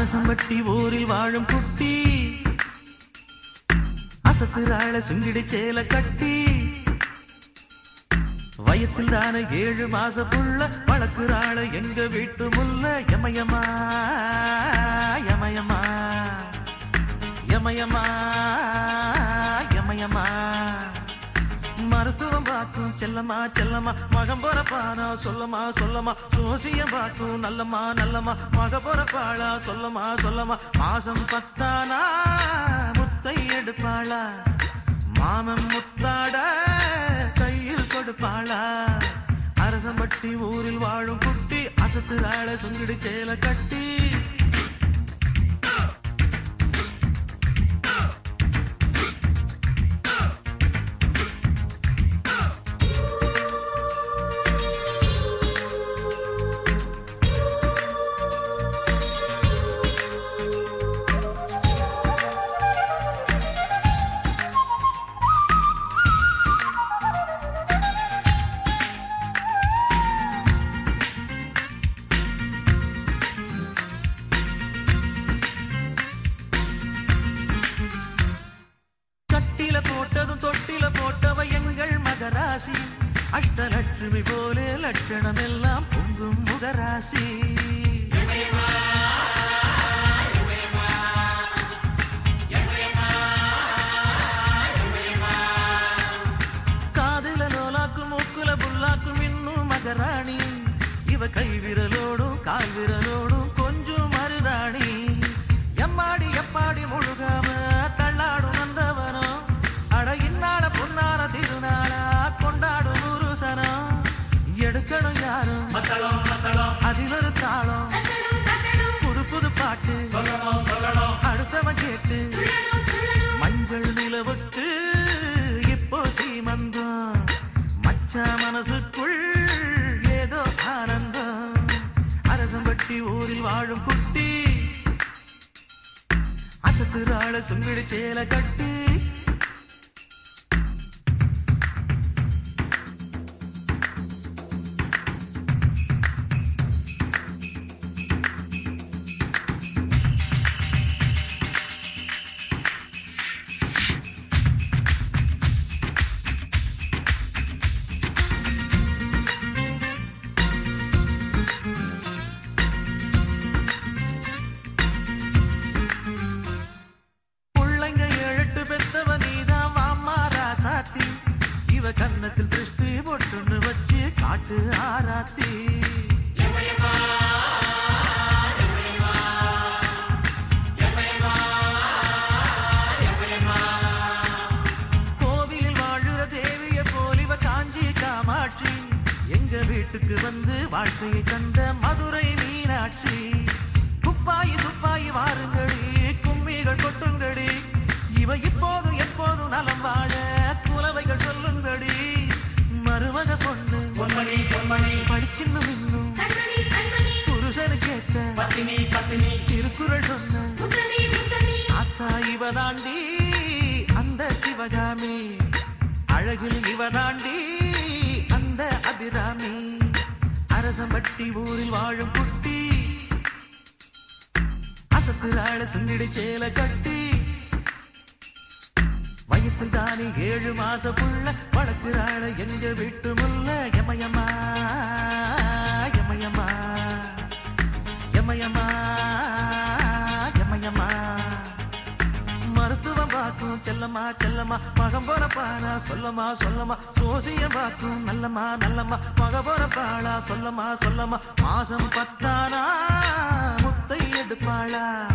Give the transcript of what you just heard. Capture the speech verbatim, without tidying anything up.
அரசம்பட்டி ஊரில் வாழும் குட்டி அசத்துறாள சுங்கிடி சேல கட்டி வயத்தில் தானே ஏழு மாச புள்ள வளர்க்குறாள எங்க வீட்டு முல்ல யமயமா யமயமா யமயமா யமயமா மருத்துவம் பார்க்கும் செல்லம்மா செல்லம்மா மகம் பொறப்பானா சொல்லமா சொல்லமா சோசியம் பார்க்கும் நல்லம்மா நல்லம்மா மக பொறப்பாளா சொல்லமா சொல்லமா மாசம் பத்தானா முத்தை எடுப்பாளா மாமன் முத்தாட கையில் கொடுப்பாளா அரசம்பட்டி ஊரில் வாழும் குட்டி அசத்துறாள சுங்கிடி சேல கட்டி போட்டதும் தொட்டில போட்டவ எங்கள் மகராசி அஷ்டலட்சுமி போலே லட்சணம் எல்லாம் பொங்கும் முகராசி காதுல நோலாக்கும் மூக்குல புல்லாக்கும் இன்னும் மகராணி இவ கை விரலோடும் கால் விரலோடும் கொஞ்சம் மருதாணி எம்மாடி எப்பாடி முழுகாம தள்ளாடும் வந்தவனோ இன்னால பொன்னால திருநாளா கொண்டாடும் புருஷனம் எடுக்கணும் யாரும் அதில் ஒரு தாளம் புது புது பாட்டு அடுத்தவன் கேட்டு மஞ்சள் நிலவுக்கு இப்போ சீமந்தம் மச்சா மனசுக்குள் ஏதோ ஆனந்தம் அரசம்பட்டி ஊரில் வாழும் குட்டி அசத்துறாள சுங்கிடி சேல கட்டி இவ கன்னத்தில் திருஷ்டி பொட்டுன்னு வச்சு காட்டு ஆராத்தி கோவிலில் வாழுற தேவிய போல் இவ காஞ்சி காமாட்சி எங்க வீட்டுக்கு வந்து வாழ்க்கையை கண்ட மதுரை மீனாட்சி துப்பாயி துப்பாயி வாருங்கடி கும்மிகள் கொட்டுங்கடி இவ இப்போதும் எப்போதும் நலம் வாழ குலவைகள் சொல்லுங்கடி மருமக பொண்ணு பொன்மணி பொன்மணி படிச்சின்னும் இன்னும் புருஷனுக்கு ஏற்ற பத்தினி பத்தினி திருக்குறள் சொன்ன ஆத்தா இவ தாண்டி அந்த சிவகாமி அழகில் இவ தாண்டி அந்த அபிராமி அரசம்பட்டி ஊரில் வாழும் குட்டி அசத்துறாள சுங்கிடி சேல கட்டி வயத்தில் தானே ஏழு மாச புள்ள வளர்க்குறாள எங்க வீட்டு முல்ல யமயமா யமயமா யமயமா யமயமா மருத்துவம் பார்க்கும் செல்லம்மா செல்லம்மா மகம் பொறப்பாளா சொல்லமா சொல்லமா சோசியம் பார்க்கும் நல்லம்மா நல்லம்மா மக பொறப்பாளா சொல்லமா சொல்லமா மாசம் பத்தானா முத்தை எடுப்பாளா